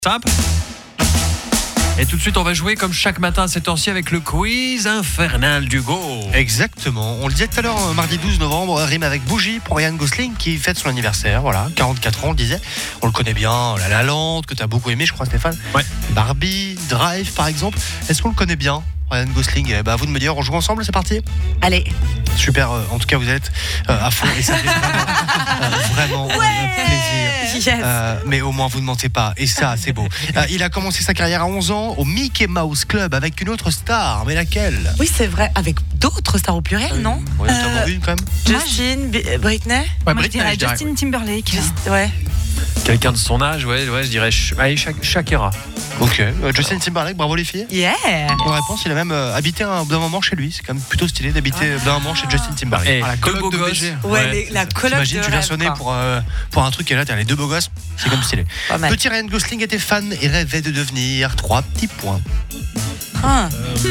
Simple. Et tout de suite, on va jouer comme chaque matin à cette heure-ci avec le quiz infernal d'Hugo. Exactement. On le disait tout à l'heure, mardi 12 novembre, rime avec Bougie pour Ryan Gosling qui fête son anniversaire. Voilà, 44 ans, on le disait. On le connaît bien, La La Land, que tu as beaucoup aimé, je crois, Stéphane. Ouais. Barbie, Drive, par exemple. Est-ce qu'on le connaît bien, Ryan Gosling? À vous de me dire, on joue ensemble, c'est parti? Allez. Super, en tout cas, vous êtes à fond et ça fait vraiment plaisir. Yes. Mais au moins, vous ne mentez pas. Et ça, c'est beau. Il a commencé sa carrière à 11 ans au Mickey Mouse Club avec une autre star. Mais laquelle? Oui, c'est vrai. Avec d'autres stars au pluriel, non? Oui, t'as vu quand même. Justin, Britney. Moi, Britney, je dirais je dirais, Justin Timberlake. Ouais. Quelqu'un de son âge, ouais, je dirais Shakira. Ok. Justin Timberlake, bravo les filles. Yeah. Bonne réponse, il a même habité d'un moment chez lui. C'est quand même plutôt stylé d'habiter d'un moment chez Justin Timberlake. Et la deux coloc beaux de gosses. BG. Ouais, la coloc T'imagines, de tu viens rêve, sonner quoi. pour un truc et là t'as les deux beaux gosses. C'est comme stylé. Pas mal. Petit Ryan Gosling était fan et rêvait de devenir 3 petits points. Ah.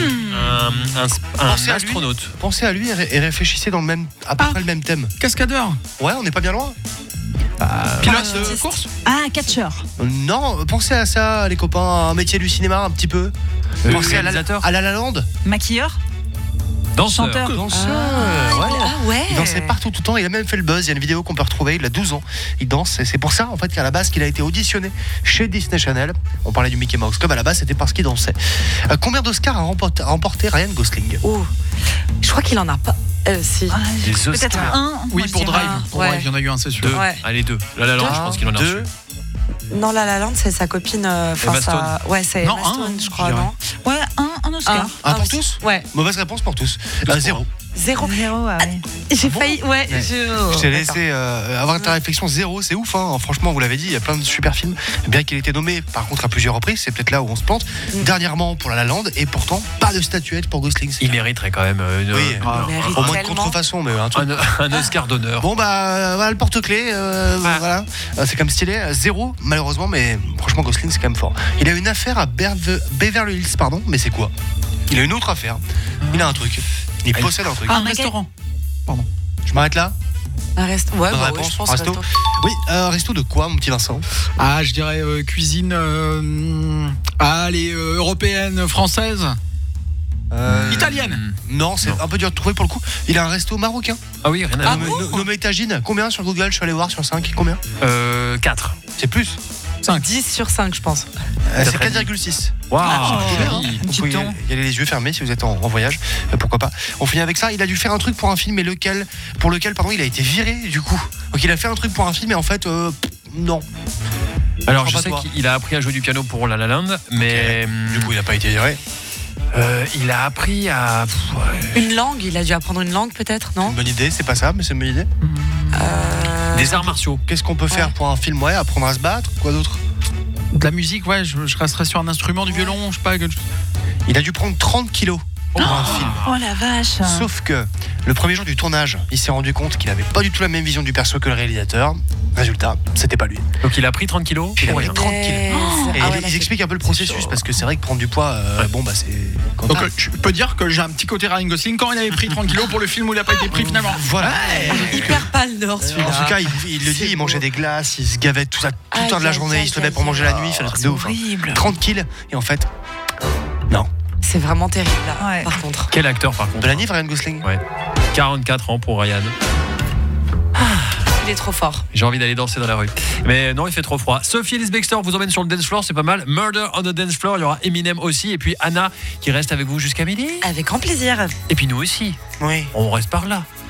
Un Pensez à lui. astronaute. Pensez à lui et réfléchissez dans à peu près le même thème. Cascadeur. Ouais, on n'est pas bien loin. Pilote de artiste. course. Ah, catcheur. Non, pensez à ça, les copains, un métier du cinéma un petit peu. Pensez réalisateur. à La La Land. Maquilleur. Danseur. Chanteur. Danseur. Ah, Ouais. ah ouais. Il dansait partout tout le temps, il a même fait le buzz, il y a une vidéo qu'on peut retrouver, il a 12 ans, il danse, et c'est pour ça en fait qu'à la base qu'il a été auditionné chez Disney Channel. On parlait du Mickey Mouse Club, à la base c'était parce qu'il dansait. Combien d'Oscars a remporté Ryan Gosling? Oh. Je crois qu'il en a pas. Si. Ah, Des peut-être Oscars. un. Oui, moi, je pour dirais Drive. un. Pour Ouais. Drive, il y en a eu un, c'est sûr. Deux. Ouais. Allez, deux. La La Land, je pense qu'il en a reçu. Deux. Non, La La Land, c'est sa copine. Emma Stone. Ouais, c'est Non, Emma Stone, un, je crois, je dirais. non? Ouais, un Oscar. Un pour aussi. tous? Ouais. Mauvaise réponse pour tous. Zéro. Zéro. Zéro, ah ouais. J'ai bon failli. Ouais. Ouais. Je t'ai laissé avoir ta réflexion. Zéro, c'est ouf, hein. Franchement, vous l'avez dit, il y a plein de super films. Bien qu'il ait été nommé, par contre, à plusieurs reprises, c'est peut-être là où on se plante. Dernièrement pour La La Land, et pourtant, pas de statuette pour Gosling. Il mériterait quand même une- Oui, Il mérite au moins de tellement. contrefaçon, mais un truc. un Oscar d'honneur. Bon voilà le porte-clés, voilà. C'est comme stylé, zéro malheureusement, mais franchement Gosling c'est quand même fort. Il a une affaire à Beverly Hills, pardon, mais c'est quoi? Il a une autre affaire, il a un truc, il possède un truc. Ah, un magasin. restaurant. Je m'arrête là? Un resto. Ouais, Bonne bah, réponse, je pense resto. resto. Oui, resto de quoi mon petit Vincent? Ah, je dirais cuisine européenne, française, italienne. Non, c'est un peu dur de trouver pour le coup. Il a un resto marocain. Ah oui, rien à Nommé- voir. nommé Tagine. Combien sur Google? Je suis allé voir sur 5. Combien? 4. C'est plus. 10 sur 5, je pense. C'est 4,6. Waouh. Vous Petit pouvez ton. y aller les yeux fermés si vous êtes en voyage, pourquoi pas. On finit avec ça. Il a dû faire un truc pour un film, mais pour lequel il a été viré du coup. Donc il a fait un truc pour un film, mais en fait, non. Alors Je je crois sais pas toi. qu'il a appris à jouer du piano pour La La Land, mais Du coup, il n'a pas été viré. il a appris à. Une langue, il a dû apprendre une langue peut-être, non? Une bonne idée, c'est pas ça, mais c'est une bonne idée. Des arts martiaux. Qu'est-ce qu'on peut faire Ouais. pour un film? Ouais, apprendre à se battre. Quoi d'autre? De la musique, ouais, je resterais sur un instrument, du violon, je sais pas. Il a dû prendre 30 kilos pour un film. Oh la vache. Sauf que le premier jour du tournage, il s'est rendu compte qu'il avait pas du tout la même vision du perso que le réalisateur. Résultat, c'était pas lui. Donc il a pris 30 kilos. Il a pour pris rien. 30 kilos. Et Ah ouais, ils expliquent un peu le processus parce que c'est vrai que prendre du poids, c'est. Donc je peux dire que j'ai un petit côté Ryan Gosling quand il avait pris 30 kilos pour le film où il n'a pas été pris finalement. Voilà. hyper pâle dehors En tout celui-là. cas, il le dit, il mangeait des glaces, il se gavait tout ça, tout le temps de la Aïe, journée, aïe, il se levait aïe, pour manger la aïe. nuit, il fait des trucs de ouf. hein. Horrible. 30 kills, et en fait, non. C'est vraiment terrible là, Ouais. par contre. Quel acteur par contre. De la Nive, Ryan Gosling. Ouais. 44 ans pour Ryan. Il est trop fort. J'ai envie d'aller danser dans la rue. Mais non, il fait trop froid. Sophie Ellis Bextor vous emmène sur le dance floor, c'est pas mal. Murder on the dance floor, il y aura Eminem aussi. Et puis Anna qui reste avec vous jusqu'à midi. Avec grand plaisir. Et puis nous aussi. Oui. On reste par là.